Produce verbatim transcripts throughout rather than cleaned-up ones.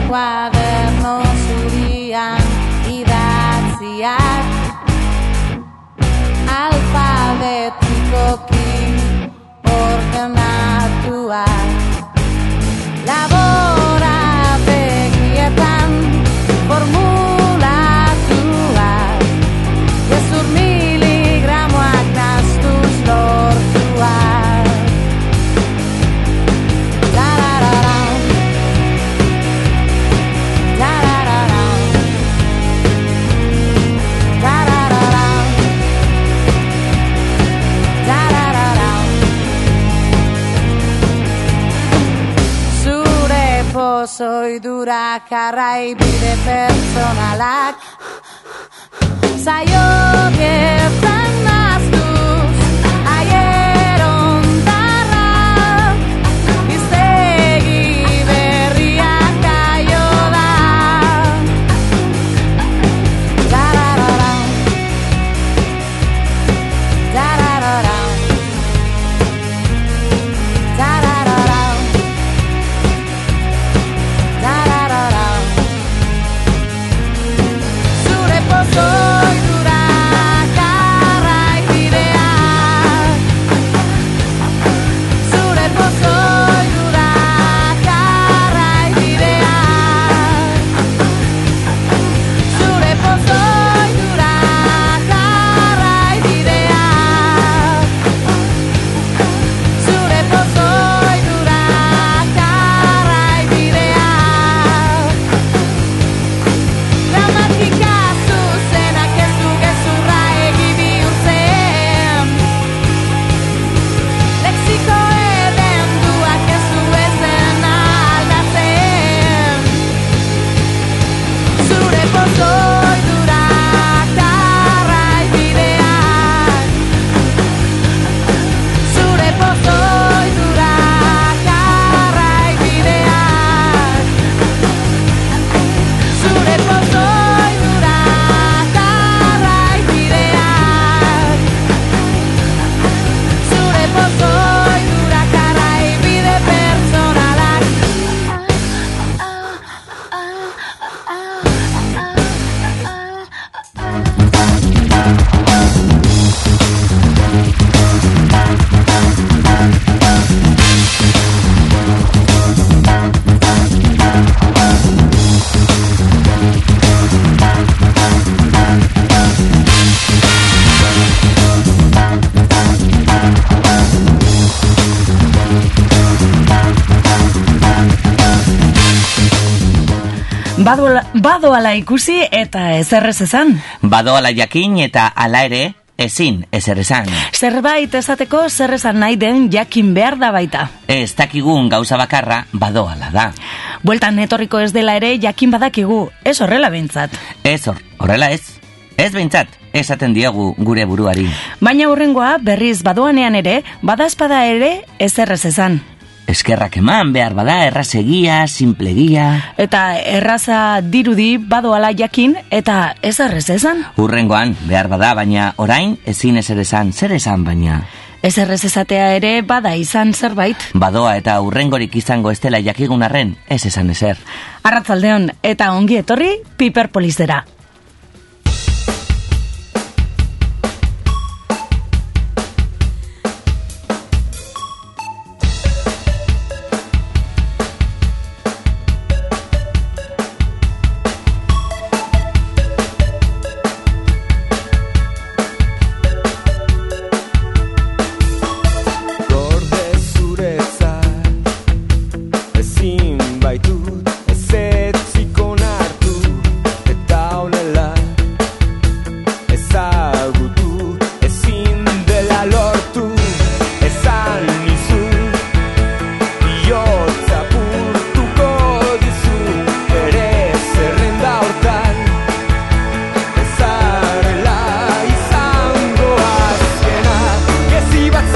kuaderno zurian idatziak alfabetikoki ordenatuak laborategietan formulatuak gezur miligramoak nahastuz lortuak tarararam tarararam tarararam tarararam zure pozoidurak arraibide pertsonalak zaio gertan naztuz aierondarra iztegi berriak kaio da tarararam tarararam tarararam tarararam zure pozoidurak arraibideak zure pozoidurak arraibideak zure pozoidurak arraibideak zure pozoidurak arraibideak gramatika zuzenak ez du gezurra egi bihurtzen lexiko edenduak ez du ezen aldatzen zure pozoidurak arraibideak zure pozoidurak arraibideak zure pozoidurak arraibideak zure pozoidurak arraibide pertsonalak Badoala, badoala ikusi eta ezerrez esan. Badoala jakin eta hala ere ezin ezer esan. Zerbait esateko zer esan nahi den jakin behar da baita. Ez dakigun gauza bakarra badoala da. Bueltan etorriko ez dela ere jakin badakigu, ez horrela behintzat. Ez hor, horrela ez. Ez behintzat, esaten diegu gure buruari. Baina hurrengoa berriz badoanean ere, badaezpada ere ezerrez esan. Eskerrak eman behar bada, errazegia, simplegia. Eta erraza dirudi badoala jakin eta ezerrez esan. Hurrengoan behar bada, baina orain ezin ezer esan, zer esan baina. Ezerrez esatea ere bada izan zerbait. Badoa eta hurrengorik izango ez dela jakigun arren, ez esan ezer. Arratzaldeon eta ongi etorri Piperpolisera.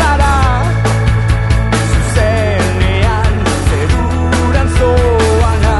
Zuzenean zeruran zoan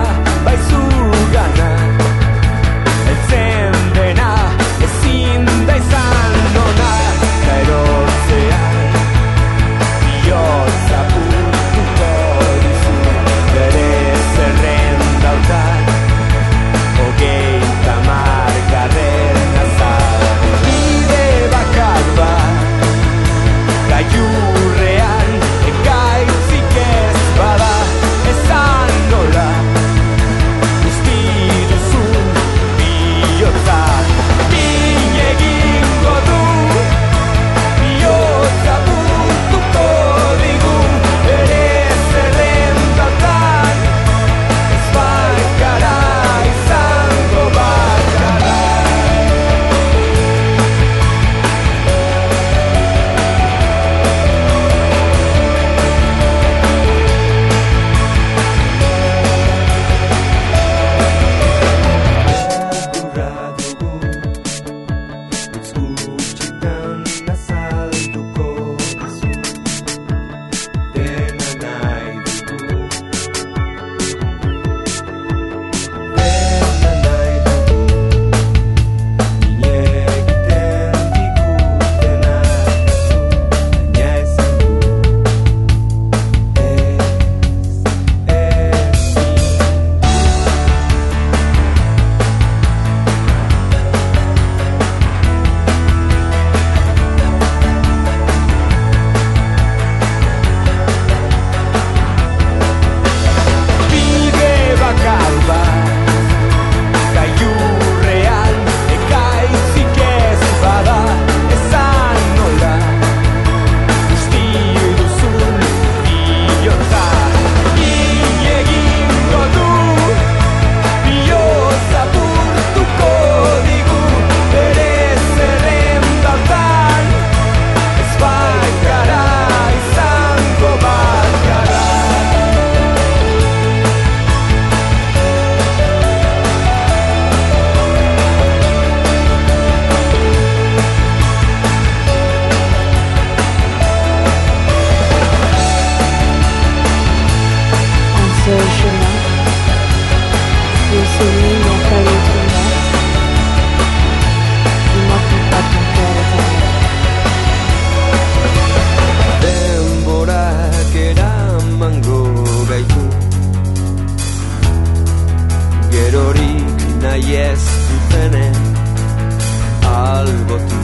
ez dutenen albotu.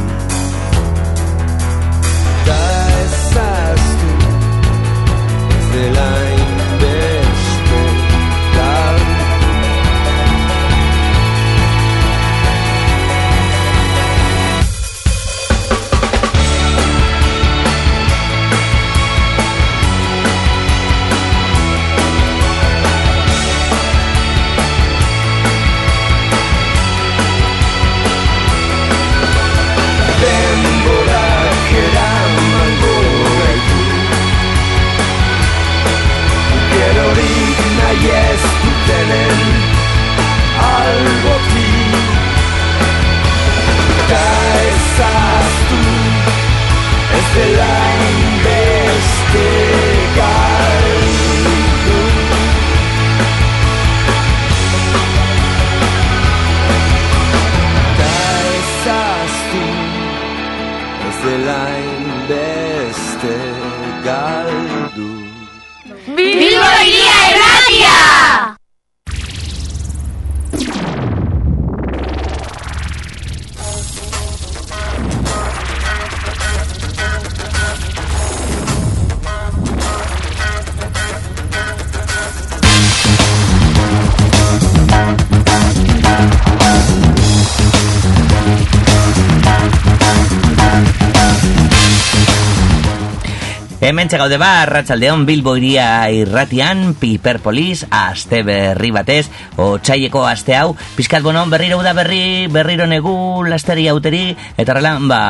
Da ezaztu ez dela inbeste galdu. Denborak eramango gaitu, gerorik nahi ez dutenen albotik. Da ezaztu ez dela inbeste galdu. Da ezaztu ez dela inbeste galdu. Bilbo Hiria Irratia! Hemen txegaude ba, arratsaldeon Bilbo Hiria Irratian, Piperpolis, aste berri batez, otsaileko aste hau, pizkat bono, berriro da berri, berriro negu, lasteri hauteri, eta horrela, ba,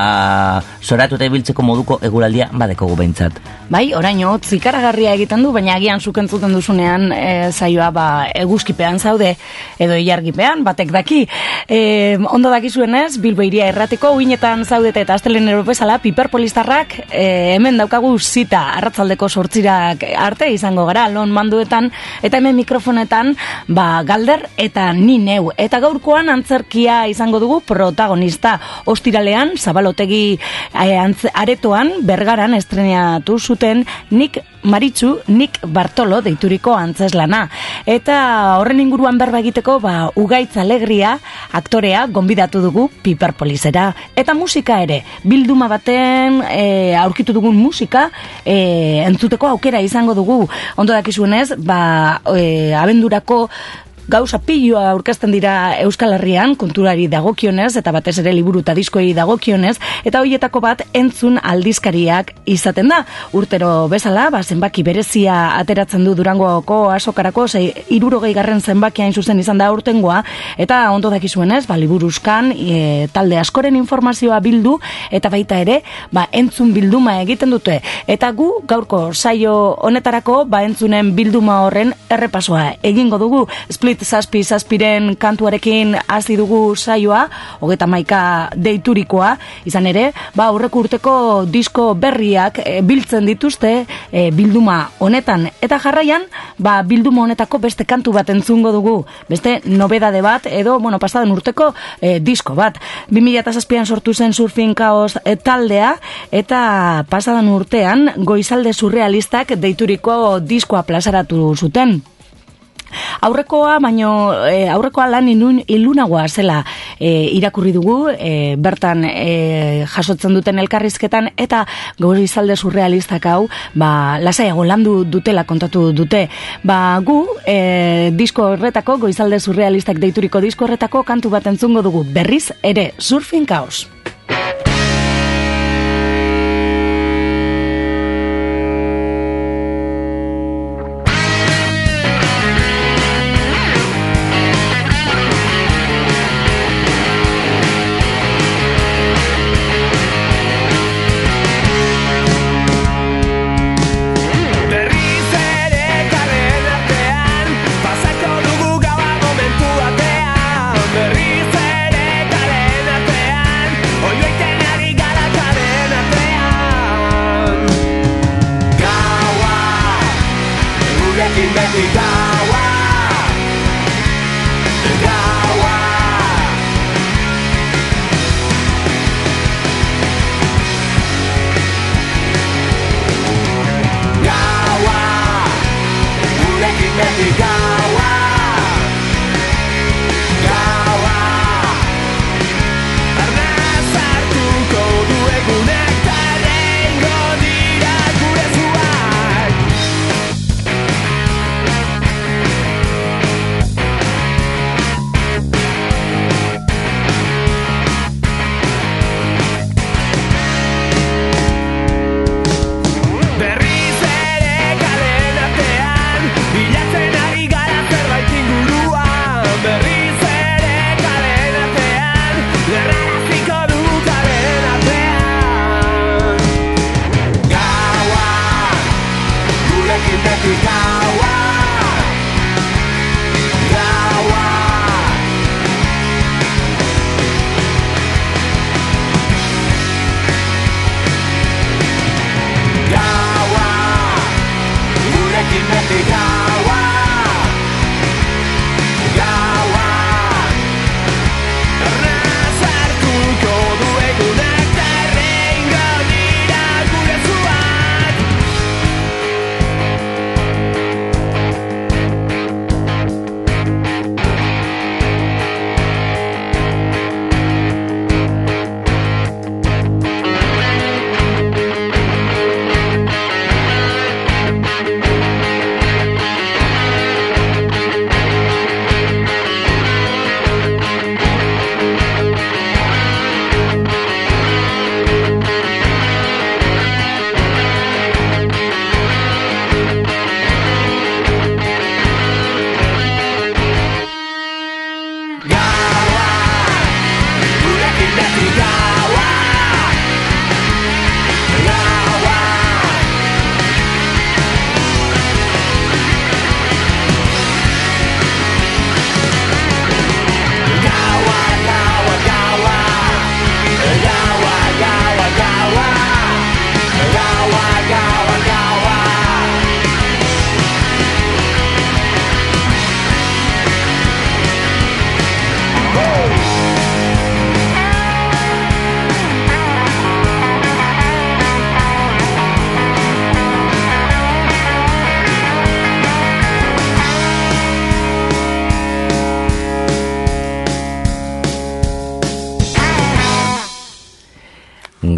soratu eta ibiltzeko moduko eguraldia badekogu behintzat. Bai, oraino, zikaragarria egiten du, baina agian zuk entzuten duzunean e, zaioa ba, eguzkipean zaude, edo ilargipean, batek daki. E, ondo dakizuenez, Bilbo Hiria Irratiko uinetan zaudete eta astelenero bezala, Piperpolistarrak e, hemen daukagu zita arratzaldeko sortzirak arte izango gara, lon manduetan, eta hemen mikrofonetan, ba, Galder eta ni neu. Eta gaurkoan antzerkia izango dugu protagonista. Ostiralean, Zabalotegi e, antz, aretoan, Bergaran estreneatu zuten Nik Maritxu, Nik Bartolo deituriko antzeslana. Eta horren inguruan berba egiteko, ba, Ugaitz Alegria aktorea gonbidatu dugu Piperpolisera. Eta musika ere, bilduma baten e, aurkitu dugun musika e, entzuteko aukera izango dugu. Ondo dakizuenez, ba, e, abendurako gauza piloa aurkezten dira Euskal Herrian, kulturari dagokionez, eta batez ere liburu eta diskoei dagokionez, eta hoietako bat entzun aldizkariak izaten da. Urtero bezala, ba, zenbaki berezia ateratzen du Durangoko asokarako, zei hirurogei garren zenbakia hain zuzen izan da urtengoa, eta ondo dakizuenez, ba, liburuzkan e, talde askoren informazioa bildu, eta baita ere, ba, entzun bilduma egiten dute. Eta gu, gaurko saio honetarako, ba, entzunen bilduma horren errepasoa egingo dugu. Split zazpi zazpiren kantuarekin hasi dugu saioa, hogeita hamaika deiturikoa, izan ere, ba, aurreko urteko disko berriak e, biltzen dituzte e, bilduma honetan, eta jarraian, ba, bilduma honetako beste kantu bat entzungo dugu, beste nobedade bat, edo, bueno, pasaden urteko e, disko bat. bi mila zazpian sortu zen Surfing Chaos e, taldea, eta pasaden urtean Goizalde Surrealistak deituriko diskoa plazaratu zuten. Aurrekoa, baino e, aurrekoa lan inun, ilunagoa zela e, irakurri dugu, e, bertan e, jasotzen duten elkarrizketan, eta Goizalde Surrealistak hau, ba, lasaiago landu dutela kontatu dute. Ba, gu, e, disko horretako, Goizalde Surrealistak deituriko disko horretako kantu bat entzungo dugu, berriz ere, Surfing Chaos. Berriz ere kalen artean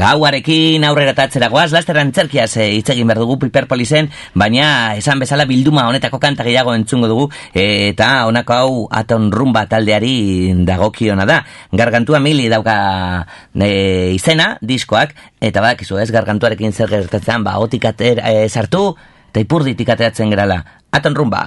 Gauarekin aurrera tatzera goaz, laster antzerkiaz hitz egin behar dugu Piperpolisen, baina esan bezala bilduma honetako kanta gehiago entzungo dugu, eta honako hau Aton Rumba taldeari dagokiona da. Gargantua Mili dauka e, izena, diskoak, eta badakizu ez, gargantuarekin zer gertatzen, ba, otik atera, e, sartu, eta ipurditik ateratzen gerala. Aton Rumba.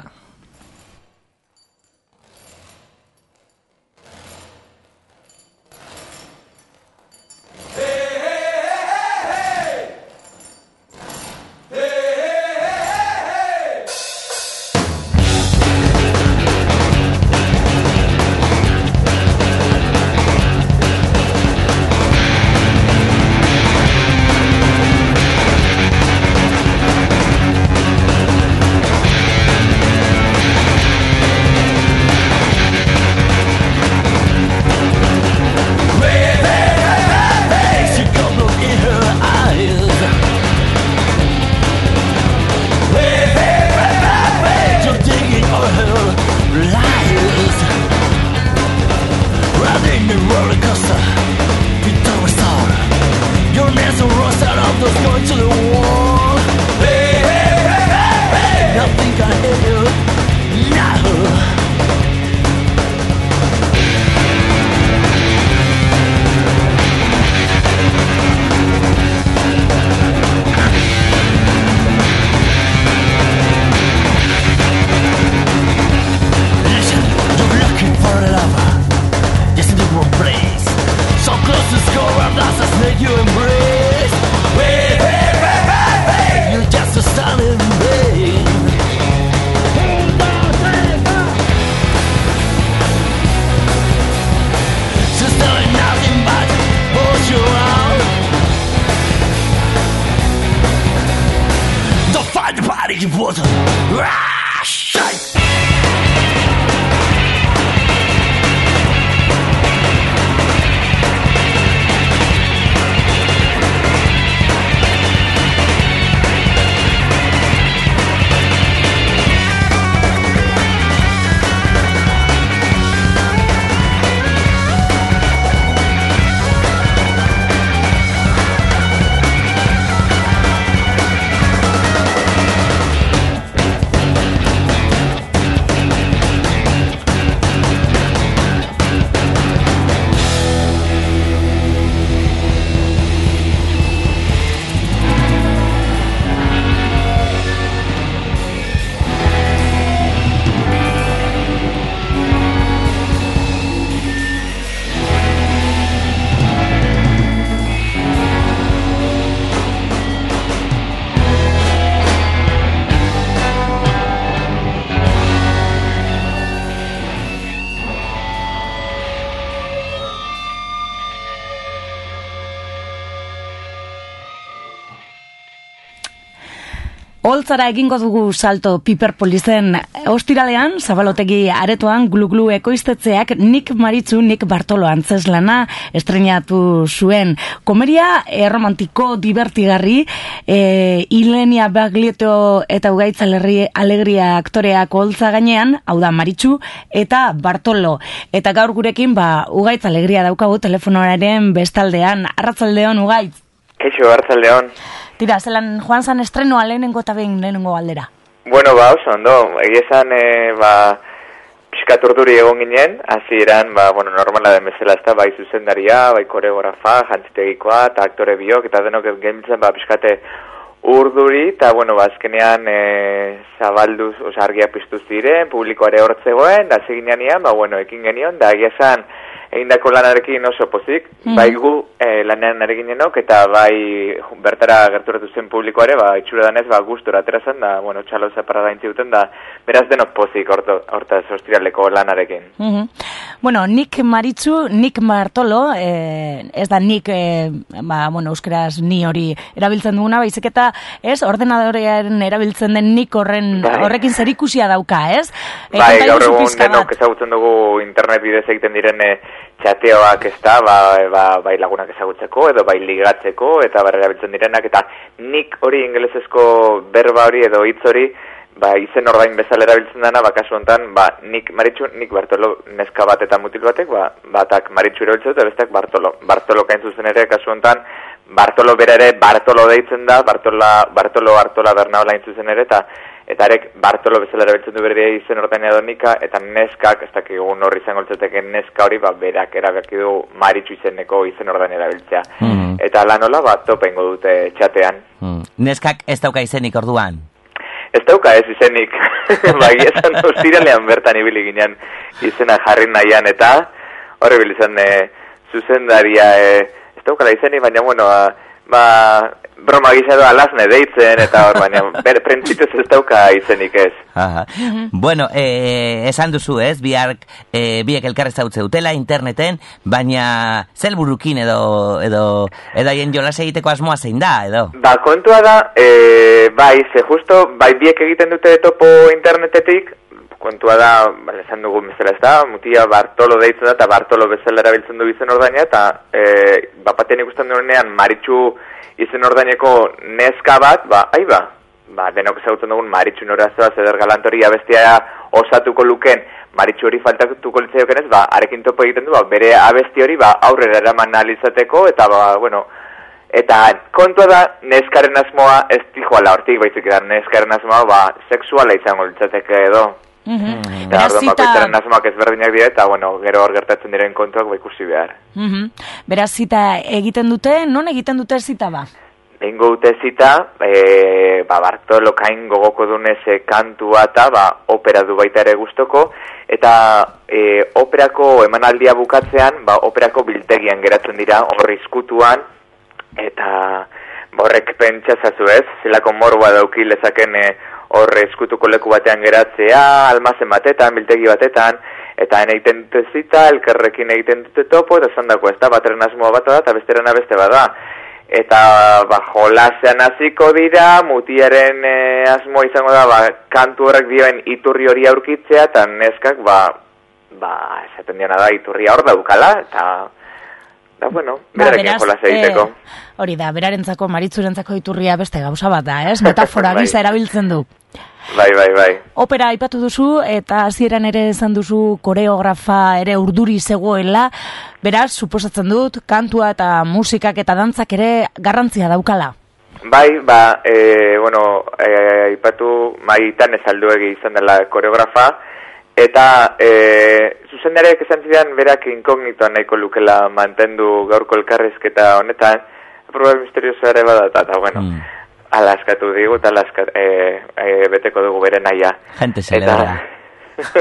Holtzara egingo dugu salto Piperpolisen ostiralean, Zabalotegi aretoan glu-glu ekoiztetzeak Nik Maritzu, Nik Bartolo antzeslana estrenatu zuen. Komeria erromantiko divertigarri, e, Ilenia Baglietto eta Ugaitz Alegria aktoreak holtza gainean, hau da Maritzu eta Bartolo. Eta gaur gurekin, ba, Ugaitz Alegria daukagu telefonoaren bestaldean. Arratsaldeon, Ugaitz. Keixo, arratsaldeon. Tira, zelan joan zan estrenoa lehenengo eta behin lehenengo galdera? Bueno, ba, oso, ondo. Egia esan, e, ba, pixka turduri egon ginen, hasi eran, ba, bueno, normala den bezala ez da, bai zuzendaria, bai koreografa, jantzitegikoa, eta aktore biok, eta denok genbiltzen, ba, pixkate urduri, eta, bueno, ba, azkenean, e, zabalduz, oza, argia piztu ziren, publikoare hortzegoen, da ziginean, ba, bueno, ekin genion, da, egia esan, egindako lanarekin oso pozik, mm. bai gu e, lanean areginenok, eta bai bertara gerturatu zen publikoare, ba, itxura danez, ba, gustora aterazen, da, bueno, txalo zeparra daintzi duten, da, beraz denok pozik hortaz ostiraleko lanarekin. Mm-hmm. Bueno, Nik Maritzu, Nik Bartolo, eh, ez da nik, eh, ba, bueno, euskeraz ni hori erabiltzen duguna, baizik eta, ez, ordenadorearen erabiltzen den nik horren, bai. horrekin zerikusia dauka, ez? E, bai, gaur egun denok ezagutzen dugu internet bidez egiten diren txateoak ez da, ba, ba, bai lagunak ezagutzeko, edo bai ligatzeko, eta barra erabiltzen direnak, eta nik hori ingelesezko berba hori edo hitz hori, ba, izen ordain bezala erabiltzen dana, ba, kasu honetan, ba, nik Maritxu, nik Bartolo neska bat eta mutil batek, ba, batak Maritxu erabiltzen dut, eta besteak Bartolo. Bartolo kain zuzen ere, kasu honetan, Bartolo bera ere Bartolo deitzen da, Bartola, Bartolo, Bartola, Bernaola zuzen ere, eta eta arek Bartolo bezala erabiltzen du bere izen ordain edonika, eta neskak, ez dakigun horri izango litzateke neska hori, ba, berak erabaki du Maritxu izeneko izen ordain erabiltzea. Mm. Eta lan hola, ba, topa ingo dute txatean. Mm. Neskak ez dauka izenik orduan? Ez dauka ez izenik, bai, esan ostiralean bertan ibili ginen izena jarri nahian, eta horre bilizan e, zuzendaria, e, ez dauka da izenik, baina, bueno, a, ba, broma gisa doa lasne deitzen, eta hor, baina, bere prentzituz ez dauka izenik ez. Aha. Bueno, eh, esan duzu ez, biak, eh, biek elkarrez hautze dutela interneten, baina zelburukin edo, edo, edo haien jolas egiteko asmoa zein da, edo? Ba, kontua da, e, bai, ze justo, bai biek egiten dute topo internetetik, kontua da, bale, esan dugu bezala ez da, mutia Bartolo deitzen da, eta Bartolo bezala erabiltzen du izen ordaina, eta e, bapatean ikusten duenean Maritxu izen ordaineko neska bat, ba, ai ba, ba, denok ezagutzen dugun Maritxu norazoa, zeder galantoria bestia osatuko luken, Maritxu hori faltatuko litzaiokenez, ba, arekin topo egiten du, ba, bere abesti hori, ba, aurrera eraman analizateko, eta, ba, bueno, eta kontua da, neskaren asmoa ez dijoala hortik, baizik da, neskaren asmoa, ba, sexuala izango litzateke edo. Mm-hmm. Eta orduan bakoitzaren asmoak ezberdinak dira, eta, bueno, gero hor gertatzen diren kontuak ba ikusi behar. Mm-hmm. Beraz, zita egiten dute, non egiten dute zita ba? Egingo dute zita, e, ba, Bartolo kain gogoko dunez kantua eta, ba, opera du baita ere gustoko, eta e, operako emanaldia bukatzean, ba, operako biltegian geratzen dira, hor izkutuan, eta borrek pentsazazu ez, zelako morboa dauki lezaken e, horre eskutuko leku batean geratzea, almazen batetan, biltegi batetan, eta hene egiten dute zita, elkerrekin egiten dute topo, eta zandako ez da, bateren asmoa bat da, eta besterena beste bat da. Eta, ba, jolasean hasiko dira, mutiaren e, asmoa izango da, ba, kantu horrek dioen iturri hori aurkitzea, eta neskak, ba, ba, esaten diana da, iturria hor daukala, eta, da, bueno, berarekin ba, jolase egiteko. E, hori da, berarentzako, Maritzurentzako iturria beste gauza bat da, ez? Metafora gisa erabiltzen du. Bai, bai, bai. Opera aipatu duzu, eta hasieran ere esan duzu koreografa ere urduri zegoela, beraz, suposatzen dut, kantua eta musikak eta dantzak ere garrantzia daukala. Bai, ba, e, bueno, e, aipatu Maitan Ezalduegi izan dela koreografa, eta e, zuzendareak esan zidan berak inkognitoan nahiko lukela mantendu gaurko elkarrezketa honetan, proba misterioso ere badata, eta bueno, mm. alaskatu digu, eta alaskat, e, e, beteko dugu bere naia. Gente celebra. Eta,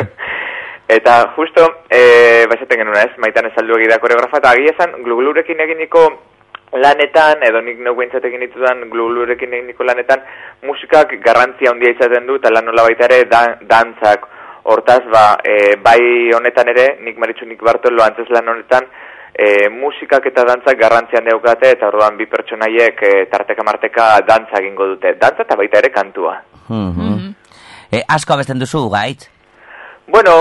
eta justo, e, baixaten genuen ez, Maitan Ezalduegi da koreografa, eta agia esan, gluglurekin eginiko lanetan, edo nik neu behintzat egin ditudan gluglurekin eginiko lanetan, musikak garrantzia handia izaten du, eta lan nola baita ere dan, dantzak. Hortaz, ba, e, bai honetan ere, nik Maritxu, nik Bartolo, antzes lan honetan, e, musikak eta dantzak garrantzian daukate, eta orduan bi pertsonaiek e, tarteka marteka dantza egingo dute. Dantza eta baita ere kantua. Mm-hmm. Mm-hmm. E, asko abesten duzu, gaitz? Bueno,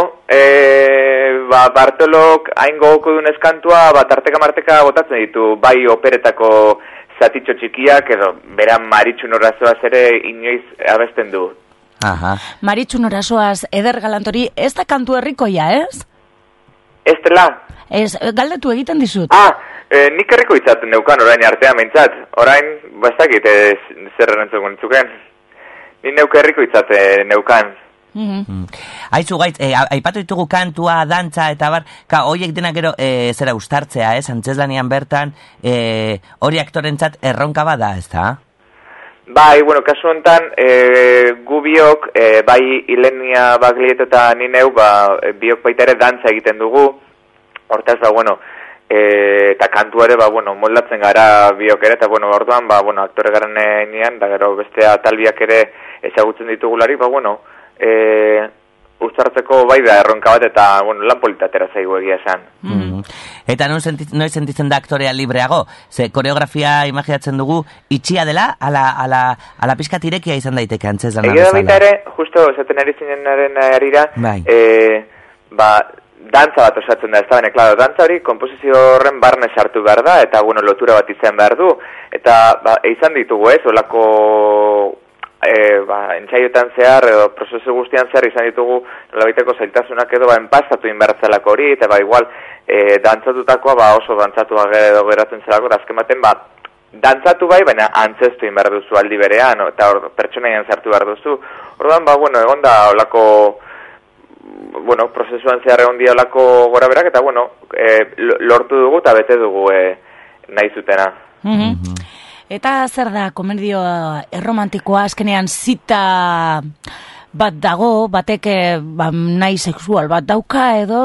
e, ba, Bartolok hain gogoko dunez kantua, ba, tarteka marteka botatzen ditu, bai operetako zatitxo txikiak, edo beran Maritxu norazoaz ere inoiz abesten du. Aha. Maritxu norazoaz eder galantori, ez da kantu herrikoia, ez? Ez dela? Ez, galdetu egiten dizut. Ah, e, nik herriko itzaten neukan orain artean behintzat. Orain, bastakit, zer errentzuko nintzuken. Ni neuk herriko itzaten neukan. Mm-hmm. Mm. Aizu gaitz, e, aipatu ditugu kantua, dantza, eta bar, ka, horiek denak gero e, zera ustartzea, ez? Antzeslanian bertan, e, hori aktorentzat erronka bada, ez da? Bai, bueno, kasu honetan, e, gu biok, e, bai Ilenia Baglietto eta ni neu, ba, biok baita ere dantza egiten dugu, hortaz, ba, bueno, e, eta kantu ere, ba, bueno, moldatzen gara biok ere, eta, bueno, orduan, ba, bueno, aktore garen enean, da gero bestea talbiak ere ezagutzen ditugulari, ba, bueno, e, uztartzeko bai da erronka bat, eta, bueno, lan politatera zaigu egia esan. Mm. Eta noiz sentitzen, noiz sentitzen da aktorea libreago? Ze koreografia imaginatzen dugu itxia dela, ala, ala, ala pizkat irekia izan daiteke antzez lan bezala. Egia da baita ere, justo, esaten ari zinenaren arira, bai. e, ba, dantza bat osatzen da, ez da bene, klaro, dantza hori komposizio horren barne sartu behar da, eta, bueno, lotura bat izan behar du, eta, ba, izan ditugu ez, olako e, ba, entsaioetan zehar, edo prozesu guztian zehar izan ditugu nolabaiteko zailtasunak edo ba, enpastatu inbertzelako hori, eta ba, igual, e, dantzatutakoa ba, oso dantzatua edo geratzen zelako, eta azken baten, ba, dantzatu bai, baina antzestu inbar duzu aldi berean, eta or, pertsonaian sartu behar duzu. Orduan, ba, bueno, egon da olako, bueno, prozesuan zehar egon dia olako gora berak, eta, bueno, e, lortu dugu eta bete dugu e, nahi zutena. Mm-hmm. Eta zer da, komedio erromantikoa, azkenean zita bat dago, batek ba, nahi sexual bat dauka edo,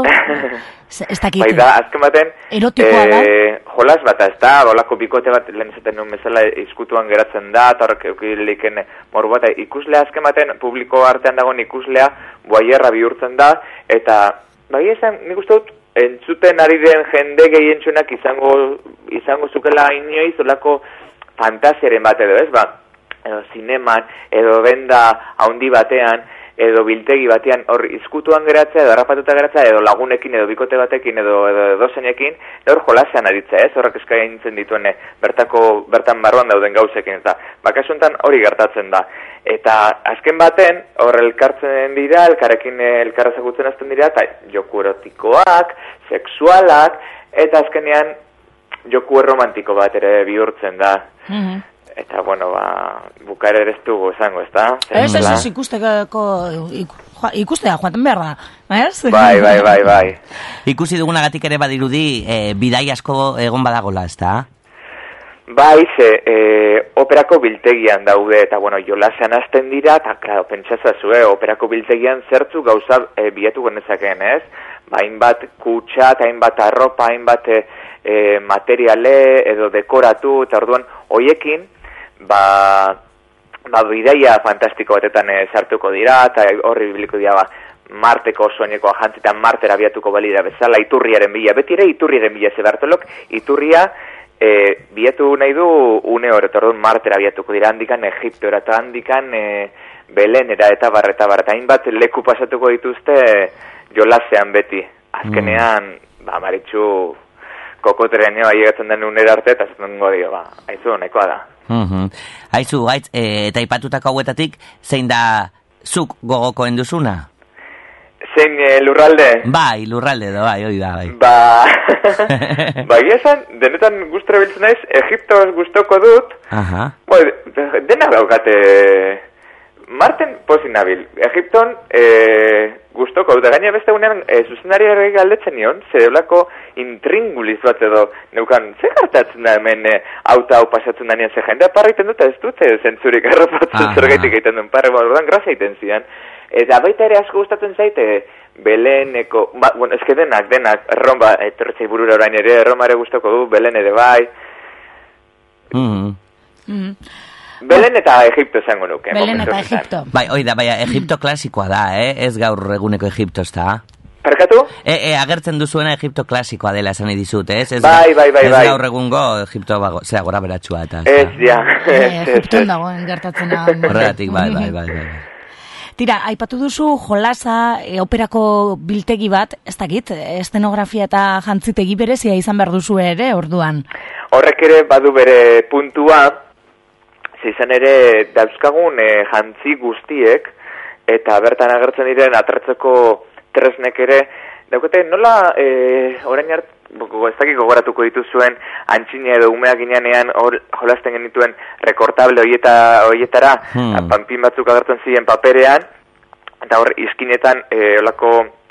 ez dakit. Bai da, azken baten, erotikoa da? Jolas bat, ez da, olako bikote bat lehen zaten nuen bezala izkutuan geratzen da, eta horrek eukiliken moru bat, ikuslea azken baten, publiko artean dagoen ikuslea, buaierra bihurtzen da, eta, bai esan, nik uste dut, entzuten ari den jende gehientsunak izango, izango zukela inoiz, olako fantasiaren bat edo, ez, ba, edo zineman, edo benda haundi batean, edo biltegi batean hor izkutuan geratzea, edo harrapatuta geratzea, edo lagunekin, edo bikote batekin, edo, edo dozenekin, hor jolasean aritzea, ez, horrek eskaintzen dituen bertako, bertan barruan dauden gauzekin, eta bakasuntan hori gertatzen da. Eta azken baten, hor elkartzen dira, elkarrekin elkarrazagutzen azten dira, eta joku erotikoak, sexualak, eta azkenean joku erromantiko bat ere bihurtzen da. Mm-hmm. Eta, bueno, ba, bukaera ere ez dugu esango, ez da? Ez, ez, ez, ikusteko, ikustea joaten behar da, ez? Bai, bai, bai, bai. Ikusi dugunagatik ere badirudi, e, bidai asko egon badagola, ez da? Bai, ze, e, operako biltegian daude, eta, bueno, jolasean hasten dira, eta, klaro, pentsazazue, operako biltegian zertzu gauza e, bilatu genezakeen, ez? Ba, hainbat kutsa, hainbat arropa, hainbat e, e, materiale, edo dekoratu, eta orduan, hoiekin, ba, ba bidaia fantastiko batetan e, sartuko dira, eta horri biliko dira, ba, Marteko soinekoa jantzitan Martera biatuko balira bezala, iturriaren bila, beti ere iturriaren bila, ze Bartolok, iturria e, biatu nahi du une hor, eta orduan Martera biatuko dira, handikan Egiptora, eta handikan e, Belenera, eta barra, eta barra, eta hainbat leku pasatuko dituzte jolasean beti, azkenean, mm. ba, Maritxu, kokotrenioa llegatzen den unera arte, eta zengo dio, ba, haizu, nahikoa da. Mm-hmm. Haizu, gaitz, e, eta ipatutako hauetatik, zein da zuk gogokoen duzuna? Zein e, lurralde? Bai, lurralde edo, bai, hoi da, bai. Ba, ba, esan, denetan guztra biltzen naiz, Egiptoz guztoko dut, Aha. Bo, dena daukate, Marten pozin nabil, Egipton e, guztoko dut, gaina beste gunean e, zuzendari galdetzen nion, zereulako intringuliz bat edo, neukan, ze gartatzen da hemen e, auta hau pasatzen da nian ze jendea, parra iten dut, ez dut, e, zentzurik arropatzen zergaitik egiten duen, parra, bordan, grazia iten zidan. Eta baita ere asko gustatzen zaite, Beleneko, ba, bueno, eske denak, denak, Roma, etorretzei burura orain ere, Roma ere gustoko du, Belen ere bai. Mm. Mm. Belen eta Egipto esango nuke. Belen eta Egipto. Bai, oi da, bai, Egipto klasikoa da, eh? Ez gaur eguneko Egipto, ez da? Perkatu? E, e, agertzen duzuena Egipto klasikoa dela esan dizut, ez? Ez bai, bai, bai, ez bai. gaur egungo Egipto bago, zera gora beratxua eta. Ez, ja. Egipton dagoen gertatzen da. Horregatik, bai, bai, bai, bai. Tira, aipatu duzu jolasa, e, operako biltegi bat, ez dakit, estenografia eta jantzitegi berezia izan behar duzu ere, orduan. Horrek ere badu bere puntua, izan ere dauzkagun e, jantzi guztiek, eta bertan agertzen diren atratzeko tresnek ere, daukate nola e, orain hart, ez dakik gogoratuko dituzuen antxine edo umeak ginean jolasten genituen rekortable oieta, oietara, hmm. panpin batzuk agertzen ziren paperean, eta hor izkinetan e, olako,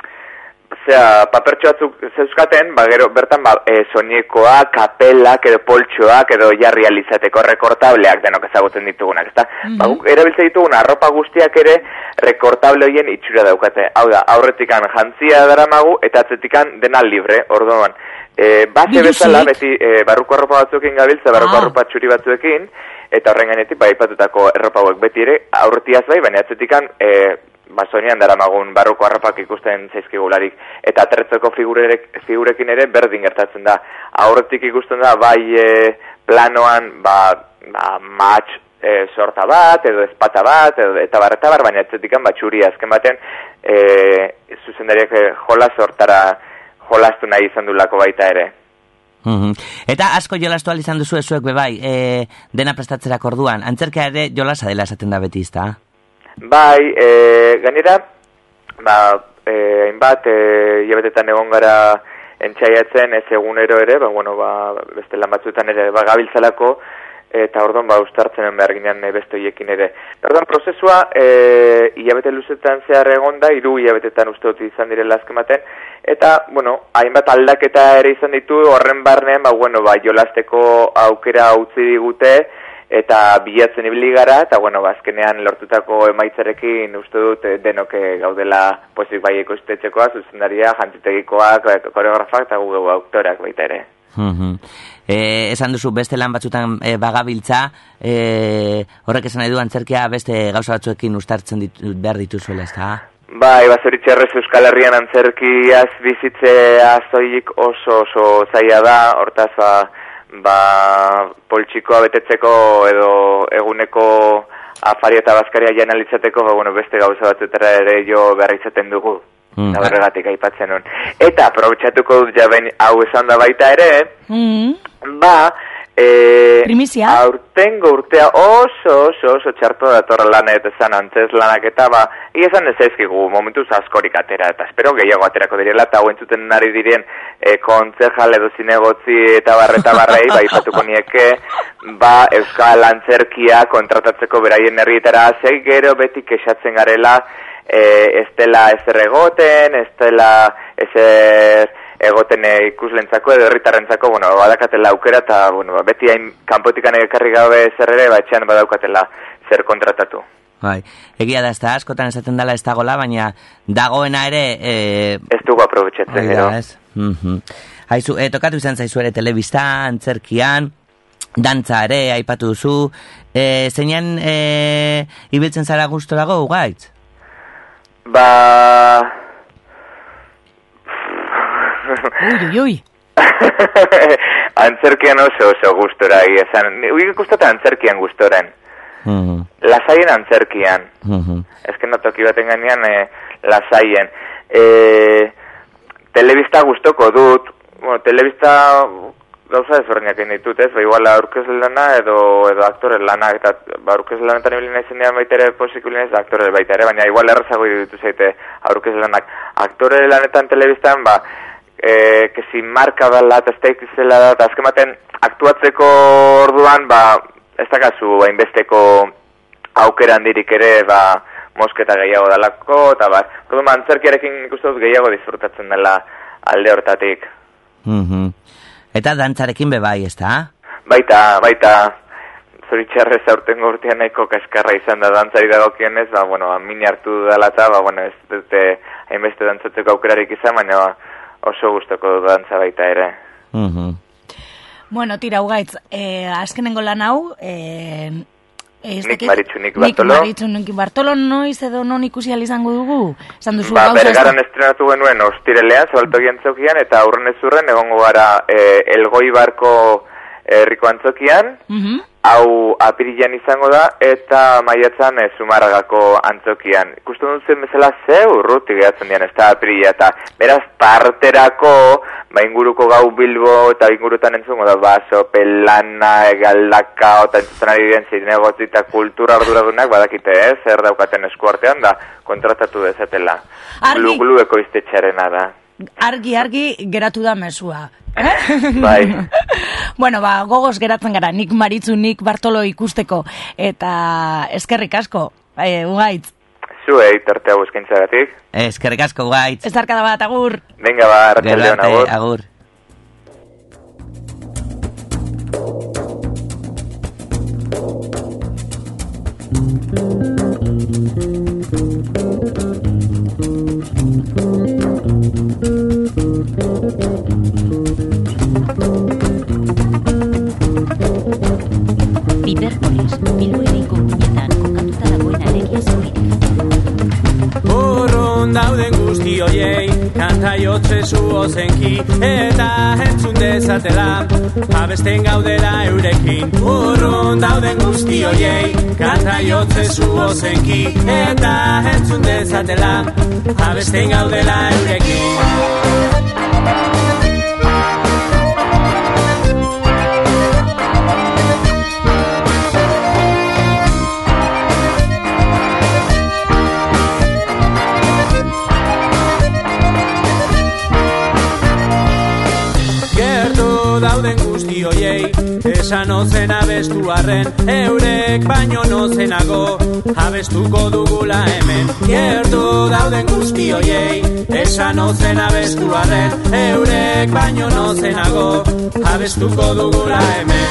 zera, papertxo batzuk zeuzkaten, ba, gero, bertan ba, e, soinekoak, kapelak edo poltxoak edo jarri alizateko rekortableak denok ezagutzen ditugunak, ezta? Mm-hmm. Ba, erabiltze ditugun arropa guztiak ere rekortable horien itxura daukate. Hau da, aurretikan jantzia daramagu eta atzetikan dena libre, orduan. E, base bezala, beti e, barruko arropa batzuekin gabiltza, barruko ah. arropa txuri batzuekin, eta horren gainetik, bai, ipatutako erropa hauek beti ere, aurretiaz bai, baina atzetikan, e, basoinean daramagun barruko arropak ikusten zaizkigularik, eta atertzeko figurekin ere berdin gertatzen da. Aurretik ikusten da, bai e, planoan, ba, ba match e, sorta bat, edo ezpata bat, edo, eta bar, eta bar, baina atzetikan batxuri azken baten, e, zuzendariak e, jola sortara jolastu nahi izan du lako baita ere. Uhum. Eta asko jolastu izan duzu ezuek bebai, e, dena prestatzerak orduan, antzerkia ere jolasa dela esaten da beti, izta? Bai, e, gainera, ba, e, hainbat, e, hilabetetan egon gara entxaiatzen ez egunero ere, ba, bueno, ba, beste lan batzuetan ere, ba, gabiltzalako, eta orduan ba ustartzen behar ginen beste hoiekin ere. Orduan prozesua e, hilabete luzetan zehar egonda, hiru hilabetetan uste dut izan direla azkematen, eta, bueno, hainbat aldaketa ere izan ditu, horren barnean, ba, bueno, ba, jolasteko aukera utzi digute, eta bilatzen ibili gara, eta, bueno, ba, azkenean lortutako emaitzarekin uste dut denok gaudela pozik bai ekoiztetxekoa, zuzendaria, jantzitegikoak, koreografak, eta gu aktorak baita ere. Mm-hmm. Eh, esan duzu beste lan batzutan e, bagabiltza, e, horrek esan nahi du antzerkia beste gauza batzuekin ustartzen ditu, behar dituzuela, ez da? Bai, bazoritxerrez Euskal Herrian antzerkiaz bizitzea zoik oso oso zaila da, hortaz ba, ba poltsikoa betetzeko edo eguneko afari eta bazkaria janalitzateko, ba, bueno, beste gauza batzuetara ere jo behar izaten dugu. Mm. Eta berregatik aipatzen nun. Eta aprobetxatuko dut jaben hau esan da baita ere, mm. ba, e, primizia? Aurtengo urtea oso, oso, oso txarto datorra lanet ezan antzez lanak eta ba, iezan ez ezkigu momentuz askorik atera, eta espero gehiago aterako direla, eta hau entzuten nari diren e, kontzejal edo zinegotzi eta barreta barrei, ba, ipatuko nieke, ba, Euskal Antzerkia kontratatzeko beraien herrietara, zei gero beti kexatzen garela, E, ez dela ezer egoten, ez dela ezer egoten ikuslentzako edo herritarrentzako, bueno, badakatela aukera eta, bueno, beti hain kanpotikan ekarri gabe zer ere, ba, etxean badaukatela zer kontratatu. Bai, egia da, ez da askotan esaten dela ez dagoela, baina dagoena ere... E... Ez dugu aprobetxetzen, gero. Mm-hmm. Haizu, e, tokatu izan zaizu ere telebista, antzerkian, dantza ere, aipatu duzu, e, zeinan e, ibiltzen zara gustorago, Ugaitz? Ba... Ui, ui, ui. Antzerkian oso oso gustora esan. Ui gustata antzerkian gustoren. Mm-hmm. Lasaien antzerkian. Mm-hmm. Ez que no toki baten gainean eh, lasaien. Eh, telebista gustoko dut. Bueno, telebista gauza ezberdinak egin ditut, ez? Ba, igual aurkezle lana edo, edo aktore lana, eta ba, aurkezle lanetan ibilina izan dian baita ere posibilin ez aktore baita ere, baina igual errazago ditu zaite aurkezle lanak. Aktore lanetan telebistan, ba, e, kezi marka dala, eta ez da ikizela da, eta azken baten aktuatzeko orduan, ba, ez dakazu hainbesteko aukera handirik ere, ba, mosketa gehiago dalako, eta ba, orduan, antzerkiarekin ikusten dut gehiago disfrutatzen dela alde hortatik. Mhm. Eta dantzarekin bebai, ez da? Baita, baita, zoritxarrez aurtengo urtean nahiko kaskarra izan da dantzari dagokionez, ba, bueno, min hartu dela eta, ba, bueno, ez dute hainbeste dantzatzeko aukerarik izan, baina ba, oso gustoko dantza baita ere. Mm-hmm. Bueno, tira, Ugaitz, eh, azkenengo lan hau, eh, Nik Maritxu, Nik Bartolo. Nik Maritxu, Nik Bartolo, noiz edo non ikusi izango dugu? Duzu, ba, Bergaran estrenatu genuen ostirelean, zabaltoki antzokian, eta aurren ez urren egongo gara e, Elgoi Barko herriko antzokian, uh-huh. Hau apirilean izango da, eta maiatzan e, Zumarragako antzokian. Ikusten duzen bezala ze urruti gehatzen dian, ez da apirila, eta beraz parterako, ba inguruko gau Bilbo, eta ingurutan entzungo da, baso, pelana, egaldaka, eta entzuten ari diren zinegotzi eta kultura arduradunak, badakite ez, zer daukaten esku artean, da kontratatu dezatela. Glu-glu ekoiztetxarena da. Argi, argi, geratu da mesua. Eh? Bai. Bueno, ba, gogoz geratzen gara, Nik Maritxu, Nik Bartolo ikusteko, eta eskerrik asko, e, Ugaitz. Zuei, tarte hau eskaintzagatik. Eskerrik asko, Ugaitz. Ez arkada bat, agur. Venga, ba, arratsaldeon, agur. Agur. Piperpolis, Bilboereiko muñetan kokatuta dagoen alegia zubirik. Urrun dauden guzti hoiei, kanta jotze zu ozenki, eta entzun dezatela, abesten gaudela eurekin. Urrun dauden guzti hoiei, kanta jotze zu ozenki, eta entzun dezatela, abesten gaudela eurekin. dauden guzti hoiei, esan ozen abestu arren, eurek baino nozenago, abestuko dugula hemen. Gertu dauden guzti hoiei, esan ozen abestu arren, eurek baino nozenago, abestuko dugula hemen.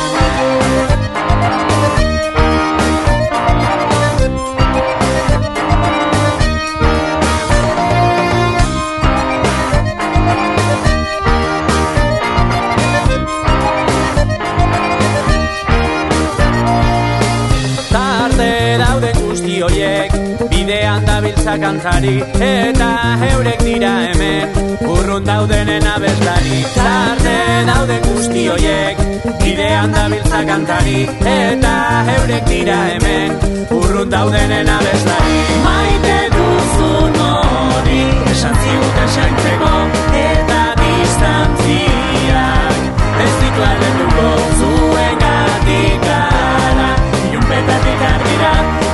Hoiek bidean dabiltza kantzari eta eurek dira hemen urrun daudenen abeslari. Tarte dauden guzti hoiek bidean dabiltza kantari eta eurek dira hemen urrun daudenen abeslari. Maite duzun hori esan ziguten zaintzeko eta distantziak ez ditu aldetuko zuengatik gara ilunpetatik argira.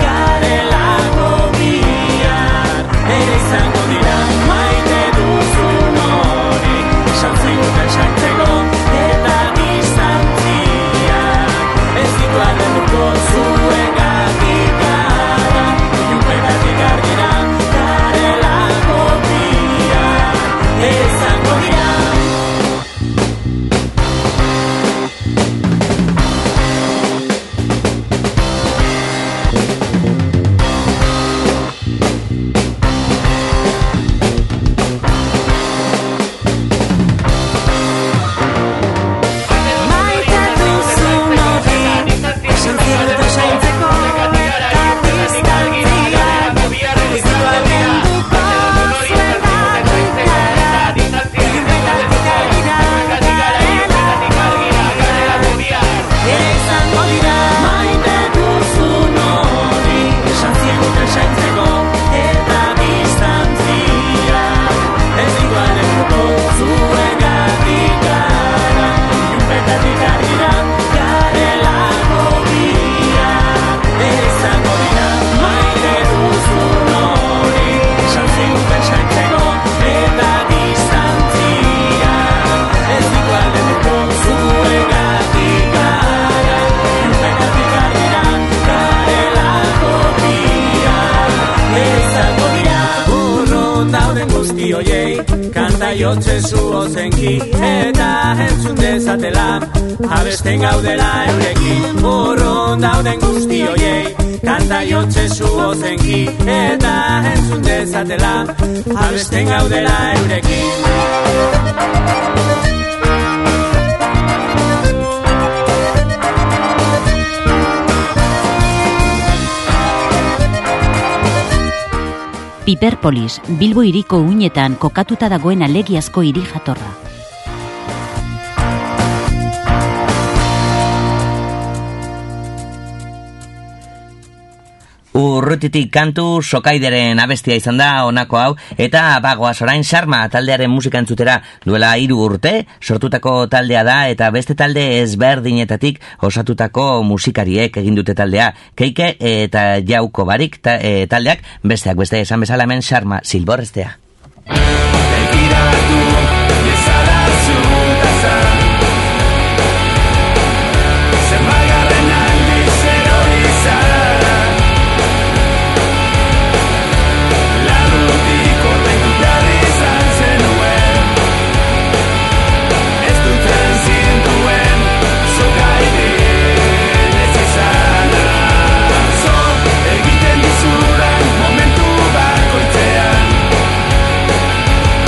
Ere izango dira, maite duzun hori, esan ziguten zaintzeko eta distantziak ez ditu aldetuko zuengatik gara ilunpetatik argira, garelako biak ere izango dira. Jotzezu ozenki eta entzun dezatela abesten gaudela eurekin. Urrun dauden guzti hoiei kanta jotzezu ozenki eta entzun dezatela abesten gaudela eurekin. Piperpolis, Bilbo hiriko uinetan kokatuta dagoen alegiazko hiri jatorra. Urrutitik kantu sokaideren abestia izan da honako hau, eta bagoaz orain Xarma taldearen musika entzutera. Duela hiru urte sortutako taldea da eta beste talde ezberdinetatik osatutako musikariek egin dute taldea. Keike eta Jauko Barik ta, e, taldeak besteak beste esan bezala hemen Xarma Silborrestea. Egiten dizudan momentu bakoitzean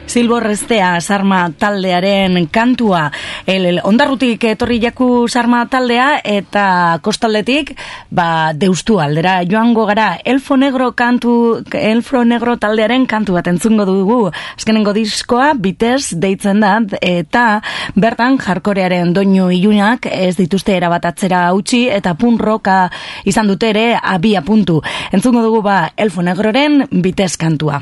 Zilborreztea Sarma taldearen kantua. El, el, ondarrutik etorri jaku Sarma taldea eta kostaldetik ba, Deustu aldera joango gara. Elfo Negro kantu, Elfo Negro taldearen kantu bat entzungo dugu. Azkenengo diskoa Bitez deitzen da eta bertan jarkorearen doinu ilunak ez dituzte erabat atzera utzi eta punk rocka izan dute ere abia puntu. Entzungo dugu ba Elfo Negroren Bitez kantua.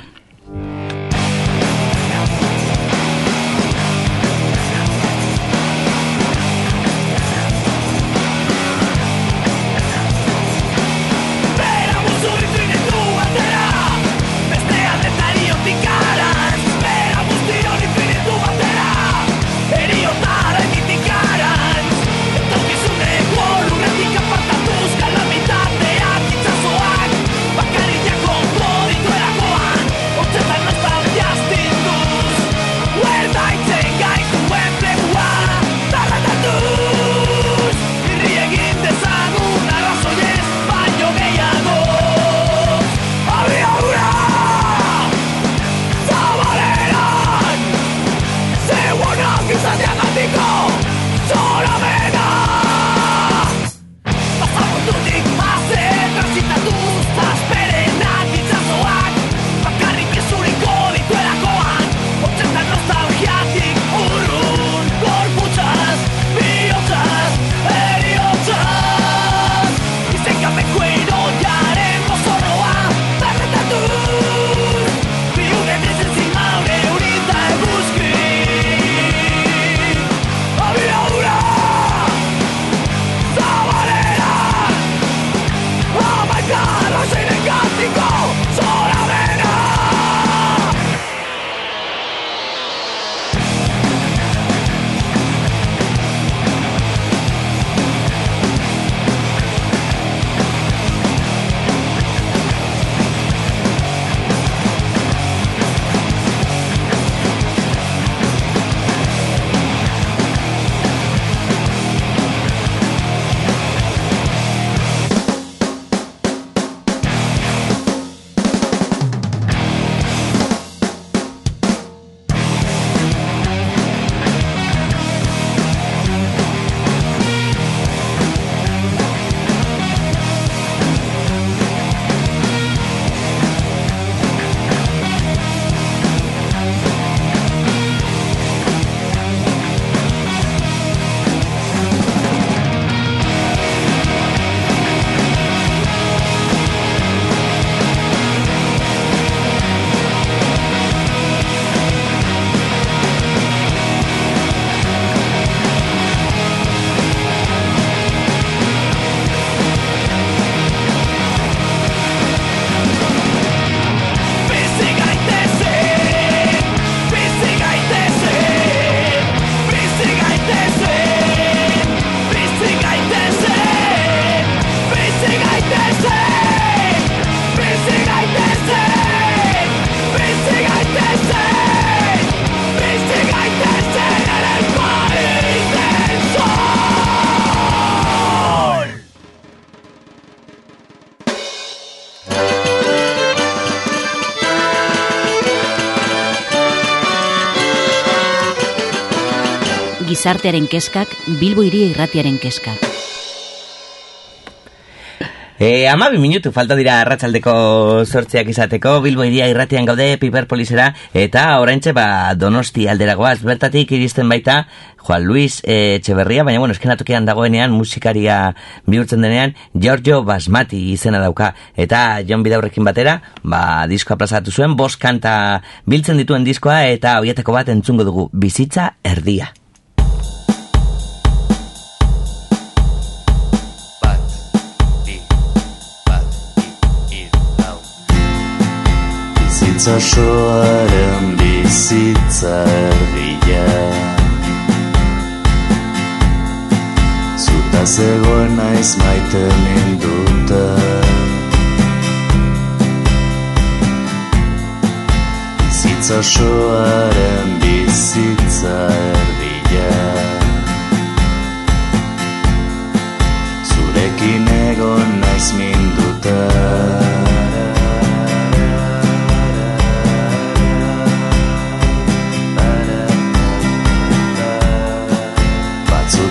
Gizartearen keskak, Bilbo Hiria Irratiaren keskak. E, ama bi minutu falta dira arratsaldeko zortziak izateko, Bilbo Hiria Irratian gaude Piperpolisera, eta oraintxe ba Donosti alderagoaz, bertatik iristen baita Juan Luis e, Etxeberria, baina bueno, eskenatokian dagoenean, musikaria bihurtzen denean, Giorgio Basmati izena dauka, eta Jon Bidaurrekin batera, ba diskoa plazatu zuen, bost kanta biltzen dituen diskoa, eta hoietako bat entzungo dugu, Bizitza Erdia. Itzasoaren bizitza erdia, zuta zegoen naiz maite ninduta. Itzasoaren bizitza erdia, zurekin egon naiz minduta.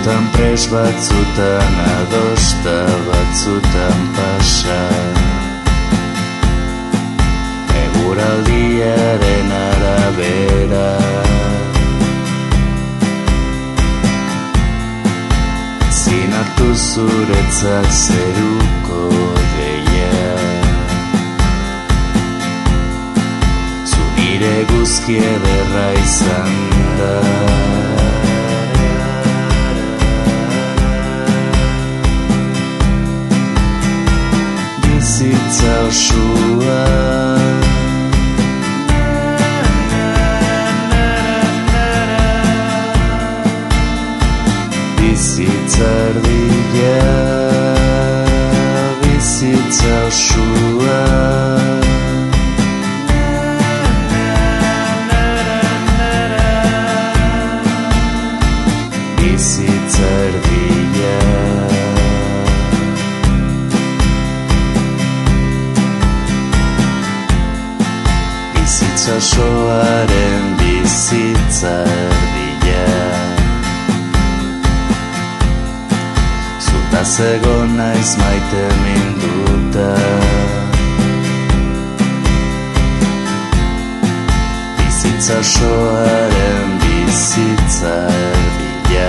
Batzutan pres, batzutan adosta, batzutan pasa. Eguraldiaren arabera. Zinatu zuretzat zeruko deia. Zu nire guzki ederra izan da. Bizitza osua. Bizitza erdila, bizitza osua. Bizitza erdila. Bizitza osoaren bizitza erdila. Zutaz egon naiz maite minduta. Bizitza osoaren bizitza erdila.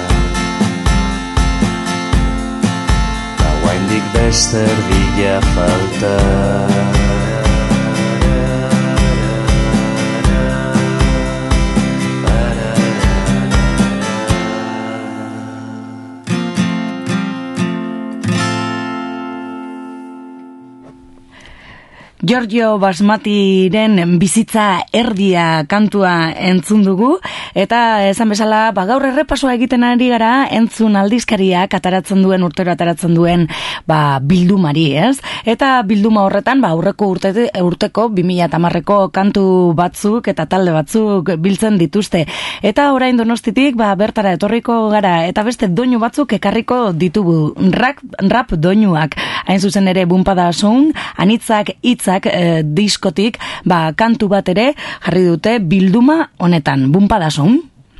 Ta guaindik beste erdila falta. Giorgio Basmatiren bizitza erdia kantua entzun dugu, eta esan bezala, ba, gaur errepasoa egiten ari gara entzun aldizkariak ataratzen duen, urtero ataratzen duen ba, bildumari, ez? Eta bilduma horretan, ba, aurreko urte, urteko bi mila hamareko kantu batzuk eta talde batzuk biltzen dituzte. Eta orain Donostitik, ba, bertara etorriko gara, eta beste doinu batzuk ekarriko ditugu, rap, rap doinuak, hain zuzen ere Bumpada Sound, anitzak hitzak eh, diskotik, ba, kantu bat ere jarri dute bilduma honetan, Bumpada Sound.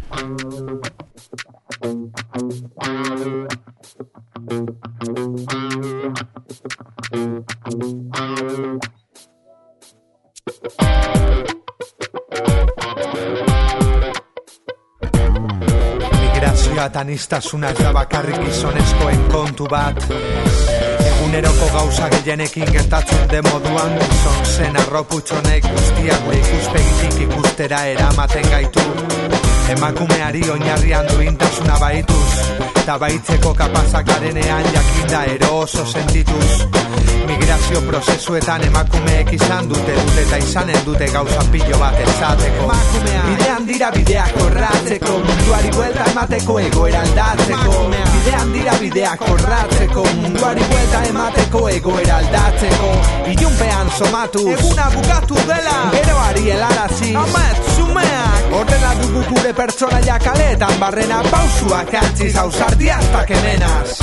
Migrazioa eta aniztasuna ez da bakarrik gizonezkoen kontu bat. Eguneroko gauza gehienekin gertatzen den moduan, gizon zen arroputxonek guztiak ikuspegitik ikustera eramaten gaitu. Emakumeari oinarrian duintasuna baituz, eta baitzeko kapazak garenean jakinda ero oso sentituz. Migrazio prozesuetan emakumeek izan dute dute eta izanen dute gauza pilo bat esateko. Bidean dira bideak jorratzeko, munduari buelta emateko egoera aldatzeko. Bidean dira bideak jorratzeko, munduari buelta emateko egoera aldatzeko. Ilunpean somatu, eguna bukatu dela, geroari helarazi, amet zumeak. Horrela dugu gure pertsonaia kaletan barrena, pausuak antziz ausardiaz takemenaz.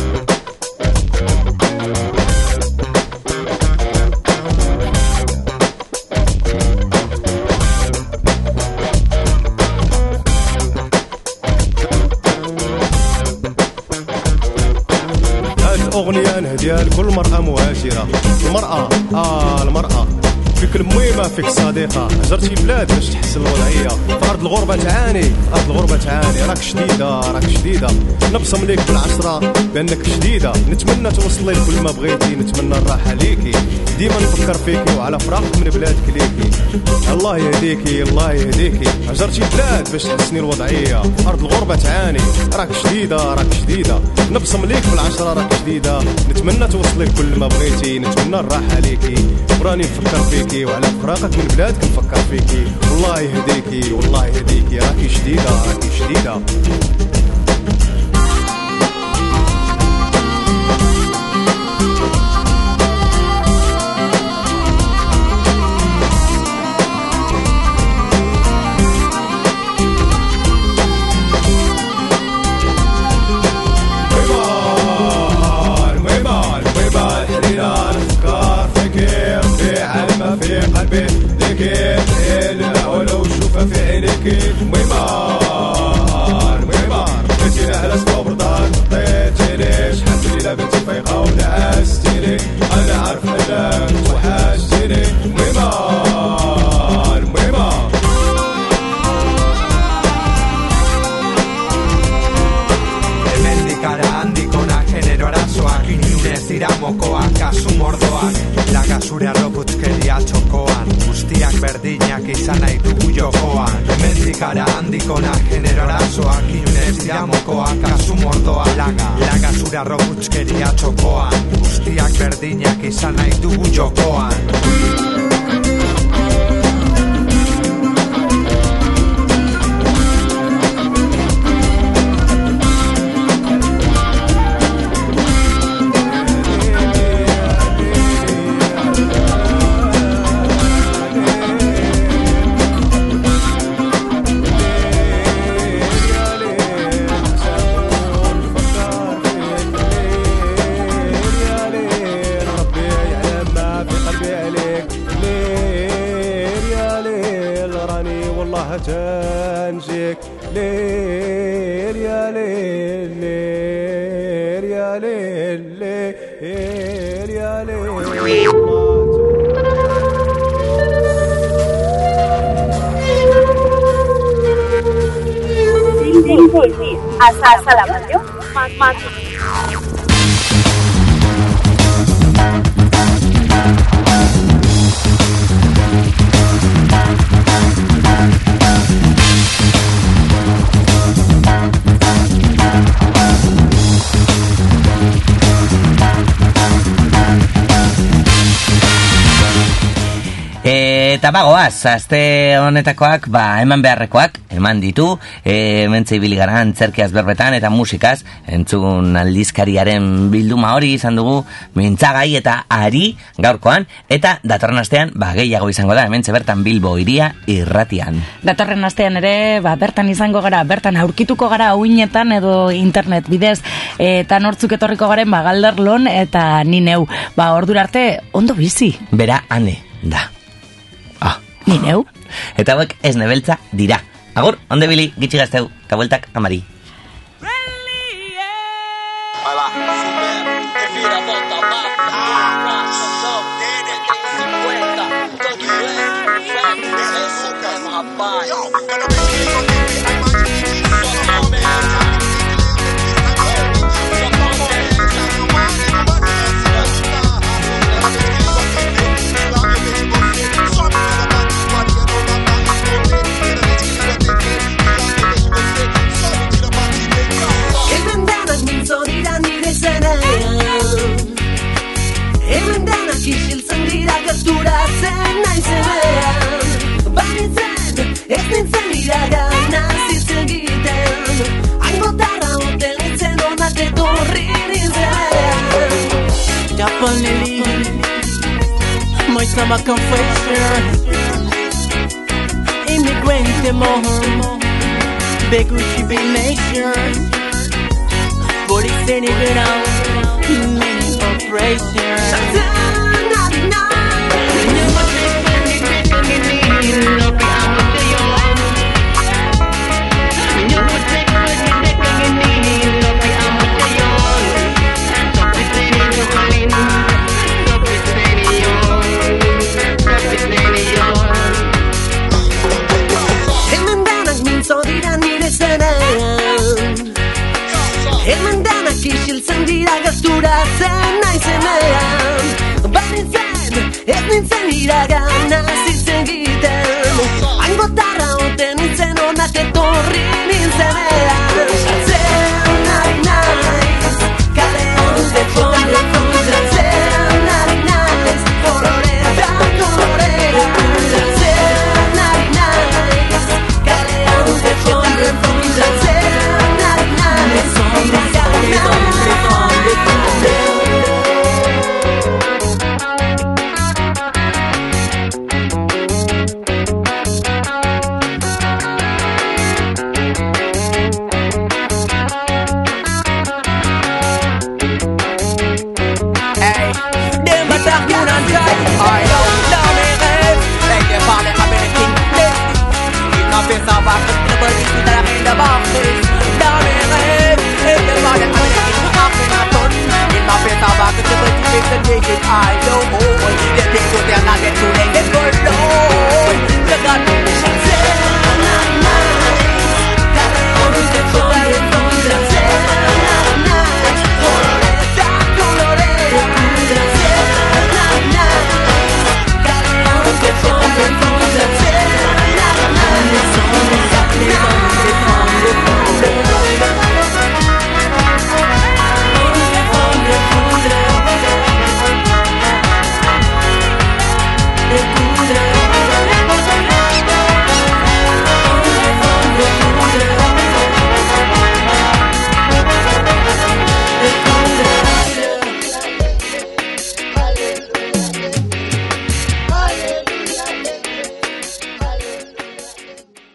أغنية نهديها لكل مرأة مهاجرة. المرأة آه المرأة فيك المهمة فيك صديقة، هجرتي بلاد باش تحسن الوضعية، في أرض الغربة تعاني، أرض الغربة تعاني، راك شديدة راك شديدة، نبصم ليك بالعشرة بأنك شديدة، نتمنى توصلي لكل ما بغيتي، نتمنى الراحة ليكي، ديما نفكر فيكي وعلى فراقك من بلادك ليكي، الله يهديكي الله يهديكي، هجرتي بلاد باش تحسني الوضعية، أرض الغربة تعاني، راك شديدة راك شديدة، نبصم ليك بالعشرة راك شديدة، نتمنى توصلي لكل ما بغيتي، نتمنى الراحة ليكي، وراني نفكر فيكي وعلى فراقك من بلادك نفكر فيكي، والله يهديكي والله يهديكي، راكي شديدة راكي شديدة. في عينيك ميمار ميمار mokoak, kasu mordoak. Laga zure arroputzkeria txokoan, guztiak berdinak izan nahi dugu jokoan. Hemendik gara handikona genero arazoak, inunez dira mokoak, kasu mordoa. Laga, laga zure arroputzkeria txokoan, guztiak berdinak izan nahi dugu jokoan. تنجيك ليل يا ليل ليل يا ليل ليل يا ليل Sí, sí, sí, hasta, hasta la radio, más, más. Eta bagoaz, aste honetakoak, ba, eman beharrekoak, eman ditu, e, mentzei biligara antzerkiaz berbetan eta musikaz, entzun aldizkariaren bilduma hori izan dugu, mintzagai eta ari gaurkoan, eta datorren astean, ba, gehiago izango da, hementze bertan Bilbo Hiria irratian. Datorren astean ere, ba, bertan izango gara, bertan aurkituko gara uinetan edo internet bidez, eta nortzuk etorriko garen, ba, Galderlon eta ni neu, ba, ordura arte, ondo bizi. Bera, ane, da. Ah. Ni neu? Eta hauek ez nebeltza dira. Agur, onde bili, gitxi gazteu, kabueltak amari. Isiltzen dira gerturatzen naizenean, banitzen ez nintzen iragana zitz egiten, hangotarra hoten itzen honat etorri nintzen. Japan Lily, my stomach confession, immigrant more, Beguchi be nation, body standing around, many operation. Hemen danak isiltzen dira gerturatzen naizenean, banitzen ez nintzen iragana zitz egiten, hangotan